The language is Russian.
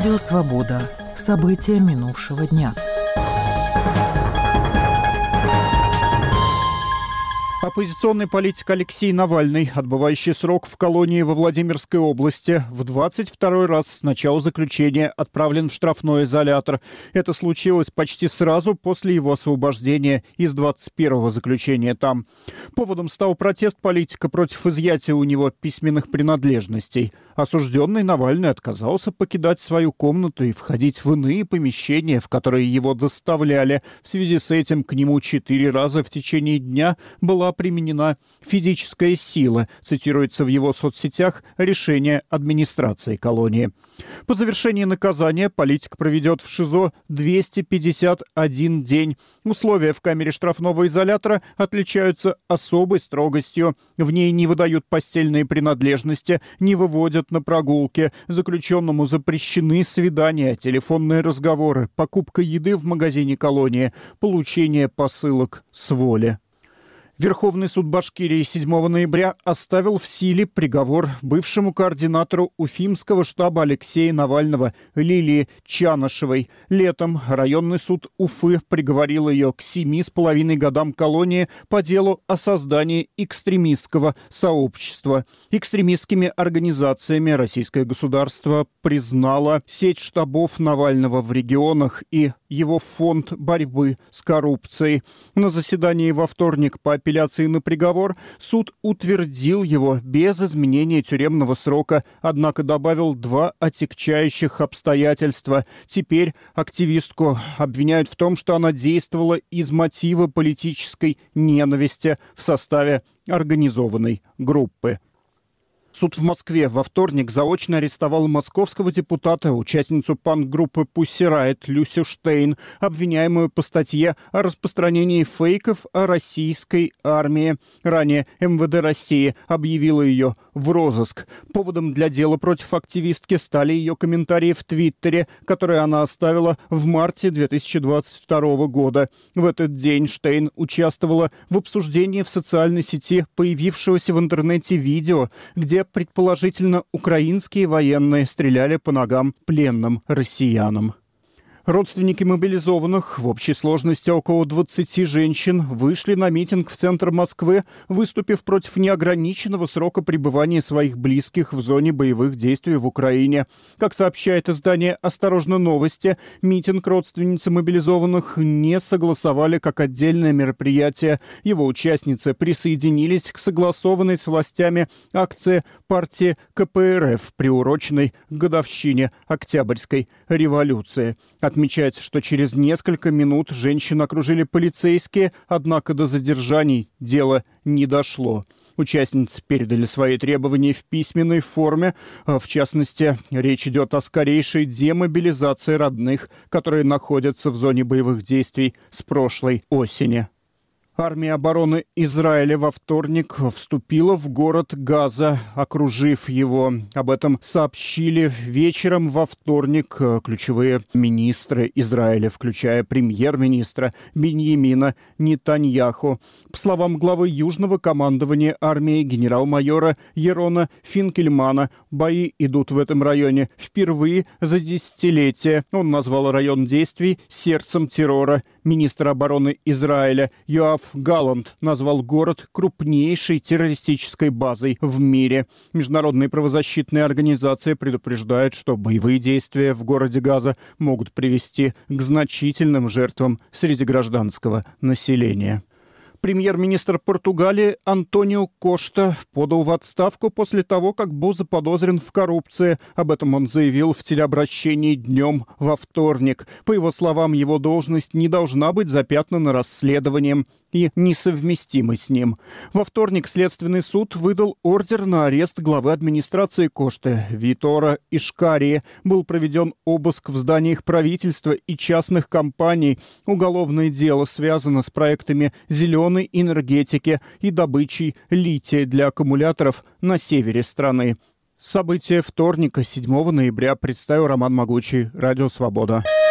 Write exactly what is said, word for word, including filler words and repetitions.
Радио «Свобода». События минувшего дня. Оппозиционный политик Алексей Навальный, отбывающий срок в колонии во Владимирской области, в двадцать второй раз с начала заключения отправлен в штрафной изолятор. Это случилось почти сразу после его освобождения из двадцать первого заключения там. Поводом стал протест политика против изъятия у него письменных принадлежностей. Осужденный Навальный отказался покидать свою комнату и входить в иные помещения, в которые его доставляли. В связи с этим к нему четыре раза в течение дня была применена физическая сила, цитируется в его соцсетях решение администрации колонии. По завершении наказания политик проведет в ШИЗО двести пятьдесят один день. Условия в камере штрафного изолятора отличаются особой строгостью. В ней не выдают постельные принадлежности, не выводят на прогулки. Заключенному запрещены свидания, телефонные разговоры, покупка еды в магазине колонии, получение посылок с воли. Верховный суд Башкирии седьмого ноября оставил в силе приговор бывшему координатору Уфимского штаба Алексея Навального Лилии Чанышевой. Летом районный суд Уфы приговорил ее к семи с половиной годам колонии по делу о создании экстремистского сообщества. Экстремистскими организациями российское государство признало сеть штабов Навального в регионах и его фонд борьбы с коррупцией. На заседании во вторник по апелляции на приговор суд утвердил его без изменения тюремного срока, однако добавил два отягчающих обстоятельства. Теперь активистку обвиняют в том, что она действовала из мотива политической ненависти в составе организованной группы. Суд в Москве во вторник заочно арестовал московского депутата, участницу панк-группы Pussy Riot Люсю Штейн, обвиняемую по статье о распространении фейков о российской армии. Ранее эм вэ дэ России объявила ее в розыск. Поводом для дела против активистки стали ее комментарии в Твиттере, которые она оставила в марте две тысячи двадцать второго года. В этот день Штейн участвовала в обсуждении в социальной сети появившегося в интернете видео, где предположительно украинские военные стреляли по ногам пленным россиянам. Родственники мобилизованных, в общей сложности около двадцати женщин, вышли на митинг в центр Москвы, выступив против неограниченного срока пребывания своих близких в зоне боевых действий в Украине. Как сообщает издание «Осторожно, новости», митинг родственницы мобилизованных не согласовали как отдельное мероприятие. Его участницы присоединились к согласованной с властями акции партии ка пэ эр эф, приуроченной к годовщине Октябрьской революции. Отмечается, что через несколько минут женщин окружили полицейские, однако до задержаний дело не дошло. Участницы передали свои требования в письменной форме. В частности, речь идет о скорейшей демобилизации родных, которые находятся в зоне боевых действий с прошлой осени. Армия обороны Израиля во вторник вступила в город Газа, окружив его. Об этом сообщили вечером во вторник ключевые министры Израиля, включая премьер-министра Биньямина Нетаньяху. По словам главы Южного командования армии генерал-майора Ерона Финкельмана, бои идут в этом районе впервые за десятилетия. Он назвал район действий сердцем террора. Министр обороны Израиля Йоав Галланд назвал город крупнейшей террористической базой в мире. Международные правозащитные организации предупреждают, что боевые действия в городе Газа могут привести к значительным жертвам среди гражданского населения. Премьер-министр Португалии Антонио Кошта подал в отставку после того, как был заподозрен в коррупции. Об этом он заявил в телеобращении днем во вторник. По его словам, его должность не должна быть запятнана расследованием и несовместимы с ним. Во вторник Следственный суд выдал ордер на арест главы администрации Кошты Витора Ишкарии. Был проведен обыск в зданиях правительства и частных компаний. Уголовное дело связано с проектами зеленой энергетики и добычей лития для аккумуляторов на севере страны. События вторника, седьмого ноября, представил Роман Могучий, Радио «Свобода».